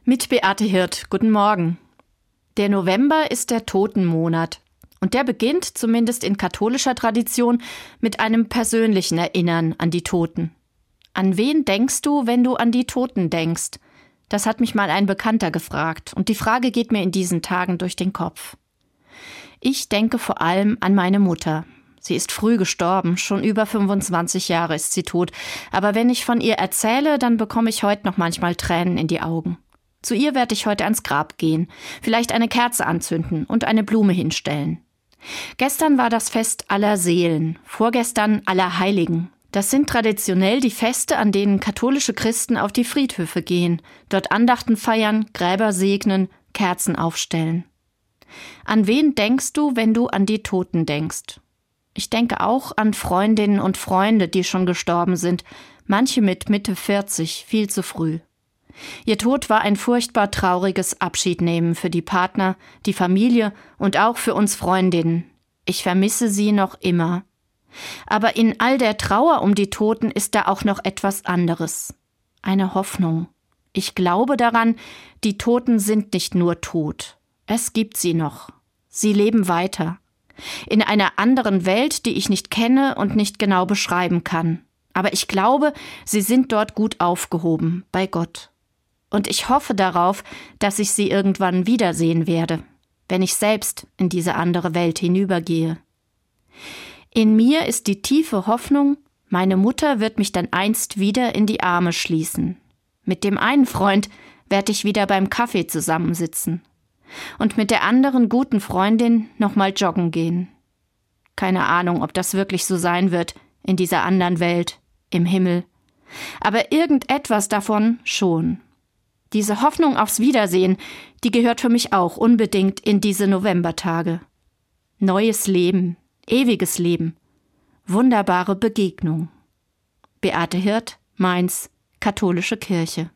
Mit Beate Hirt. Guten Morgen. Der November ist der Totenmonat. Und der beginnt, zumindest in katholischer Tradition, mit einem persönlichen Erinnern an die Toten. An wen denkst du, wenn du an die Toten denkst? Das hat mich mal ein Bekannter gefragt. Und die Frage geht mir in diesen Tagen durch den Kopf. Ich denke vor allem an meine Mutter. Sie ist früh gestorben, schon über 25 Jahre ist sie tot. Aber wenn ich von ihr erzähle, dann bekomme ich heute noch manchmal Tränen in die Augen. Zu ihr werde ich heute ans Grab gehen, vielleicht eine Kerze anzünden und eine Blume hinstellen. Gestern war das Fest aller Seelen, vorgestern aller Heiligen. Das sind traditionell die Feste, an denen katholische Christen auf die Friedhöfe gehen, dort Andachten feiern, Gräber segnen, Kerzen aufstellen. An wen denkst du, wenn du an die Toten denkst? Ich denke auch an Freundinnen und Freunde, die schon gestorben sind, manche mit Mitte 40, viel zu früh. Ihr Tod war ein furchtbar trauriges Abschiednehmen für die Partner, die Familie und auch für uns Freundinnen. Ich vermisse sie noch immer. Aber in all der Trauer um die Toten ist da auch noch etwas anderes. Eine Hoffnung. Ich glaube daran, die Toten sind nicht nur tot. Es gibt sie noch. Sie leben weiter. In einer anderen Welt, die ich nicht kenne und nicht genau beschreiben kann. Aber ich glaube, sie sind dort gut aufgehoben, bei Gott. Und ich hoffe darauf, dass ich sie irgendwann wiedersehen werde, wenn ich selbst in diese andere Welt hinübergehe. In mir ist die tiefe Hoffnung, meine Mutter wird mich dann einst wieder in die Arme schließen. Mit dem einen Freund werde ich wieder beim Kaffee zusammensitzen. Und mit der anderen guten Freundin nochmal joggen gehen. Keine Ahnung, ob das wirklich so sein wird, in dieser anderen Welt, im Himmel. Aber irgendetwas davon schon. Diese Hoffnung aufs Wiedersehen, die gehört für mich auch unbedingt in diese Novembertage. Neues Leben, ewiges Leben, wunderbare Begegnung. Beate Hirt, Mainz, Katholische Kirche.